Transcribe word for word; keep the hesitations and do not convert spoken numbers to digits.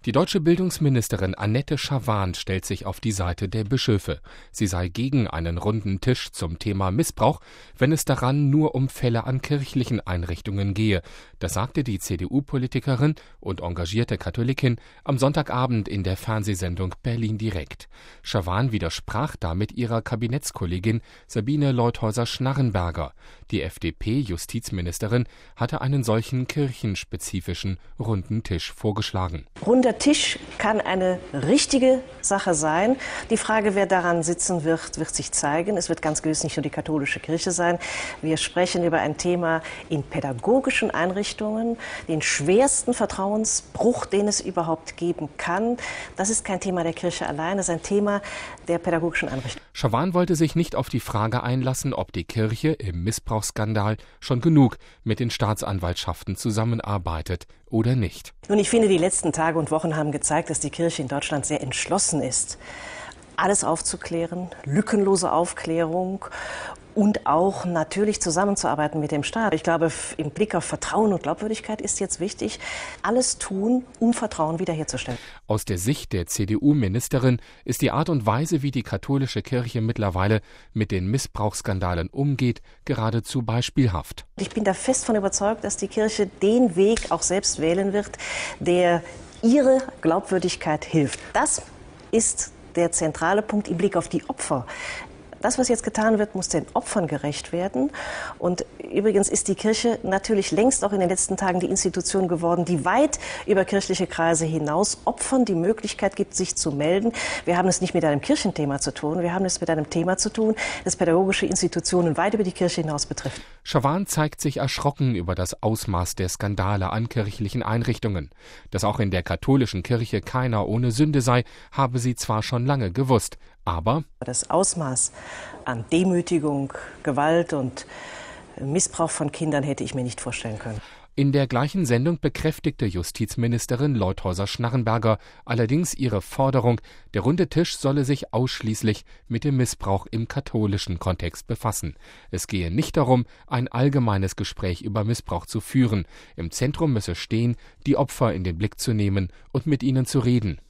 Die deutsche Bildungsministerin Annette Schavan stellt sich auf die Seite der Bischöfe. Sie sei gegen einen runden Tisch zum Thema Missbrauch, wenn es daran nur um Fälle an kirchlichen Einrichtungen gehe. Das sagte die C D U-Politikerin und engagierte Katholikin am Sonntagabend in der Fernsehsendung Berlin direkt. Schavan widersprach damit ihrer Kabinettskollegin Sabine Leutheusser-Schnarrenberger. Die F D P-Justizministerin hatte einen solchen kirchenspezifischen runden Tisch vorgeschlagen. Runder Tisch kann eine richtige Sache sein. Die Frage, wer daran sitzen wird, wird sich zeigen. Es wird ganz gewiss nicht nur die katholische Kirche sein. Wir sprechen über ein Thema in pädagogischen Einrichtungen, den schwersten Vertrauensbruch, den es überhaupt geben kann. Das ist kein Thema der Kirche allein, das ist ein Thema der pädagogischen Einrichtungen. Schavan wollte sich nicht auf die Frage einlassen, ob die Kirche im Missbrauchsskandal schon genug mit den Staatsanwaltschaften zusammenarbeitet oder nicht. Nun, ich finde, die letzten Tage und Wochen haben gezeigt, dass die Kirche in Deutschland sehr entschlossen ist, alles aufzuklären, lückenlose Aufklärung und auch natürlich zusammenzuarbeiten mit dem Staat. Ich glaube, im Blick auf Vertrauen und Glaubwürdigkeit ist jetzt wichtig, alles tun, um Vertrauen wiederherzustellen. Aus der Sicht der C D U-Ministerin ist die Art und Weise, wie die katholische Kirche mittlerweile mit den Missbrauchsskandalen umgeht, geradezu beispielhaft. Ich bin da fest von überzeugt, dass die Kirche den Weg auch selbst wählen wird, der ihre Glaubwürdigkeit hilft. Das ist der zentrale Punkt im Blick auf die Opfer. Das, was jetzt getan wird, muss den Opfern gerecht werden. Und übrigens ist die Kirche natürlich längst auch in den letzten Tagen die Institution geworden, die weit über kirchliche Kreise hinaus Opfern die Möglichkeit gibt, sich zu melden. Wir haben es nicht mit einem Kirchenthema zu tun, wir haben es mit einem Thema zu tun, das pädagogische Institutionen weit über die Kirche hinaus betrifft. Schavan zeigt sich erschrocken über das Ausmaß der Skandale an kirchlichen Einrichtungen. Dass auch in der katholischen Kirche keiner ohne Sünde sei, habe sie zwar schon lange gewusst, aber das Ausmaß an Demütigung, Gewalt und Missbrauch von Kindern hätte ich mir nicht vorstellen können. In der gleichen Sendung bekräftigte Justizministerin Leutheusser-Schnarrenberger allerdings ihre Forderung, der runde Tisch solle sich ausschließlich mit dem Missbrauch im katholischen Kontext befassen. Es gehe nicht darum, ein allgemeines Gespräch über Missbrauch zu führen. Im Zentrum müsse stehen, die Opfer in den Blick zu nehmen und mit ihnen zu reden.